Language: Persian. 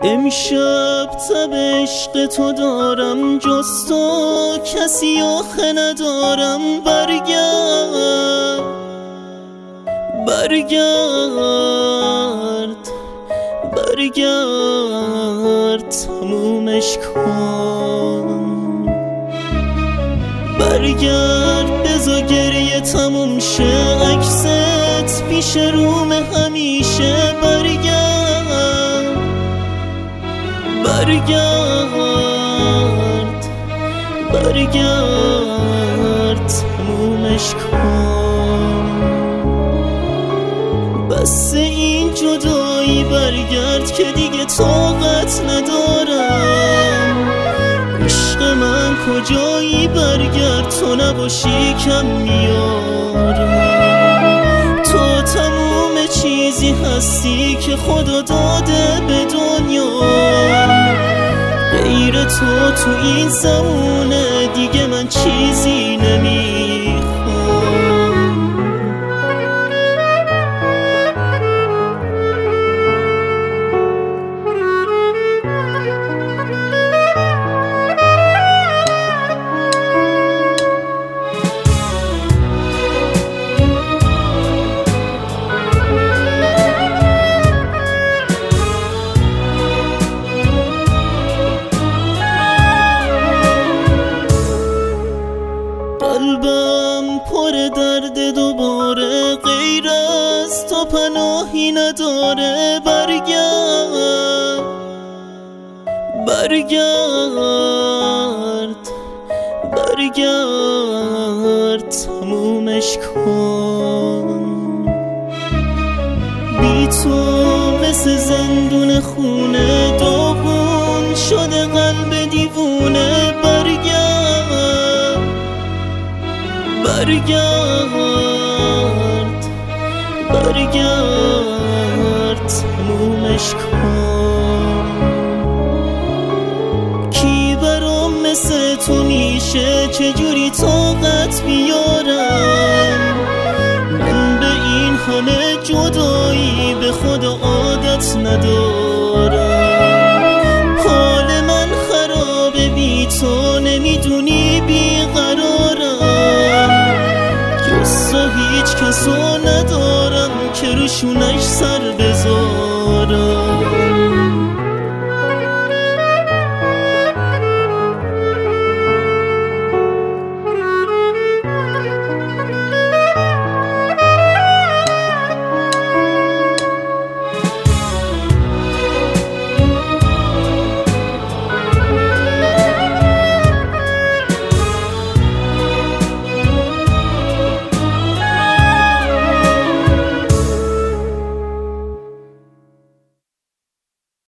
امشب تب عشق تو دارم، جز تو کسی آخه ندارم. برگرد برگرد تمومش کن. برگرد بذار گریه تموم شه، عکست پیش روم همیشه. برگرد تمومش کن. بس این جدایی برگرد که دیگه طاقت ندارم. عشق من کجایی؟ برگرد تو نباشی کم میارم. تو تموم چیزی هستی که خدا داده به دنیا، غیر تو این زمونه دیگه من چیزی نمیخوام. قلبم پر درد دوباره، غیر از تو پناهی نداره. برگرد تمومش کن. بی تو مثل زندون خونه، داغون شده قلب دیوونه. برگرد تمومش کن. کی برام مثل تو میشه؟ چجوری طاقت بیارم؟ من به این همه جدایی به خدا عادت ندارم. حال من خرابه بی تو، نمیدونی بیقرارم. جز تو هیچ کسو ندارم که روشونش سر بذارم.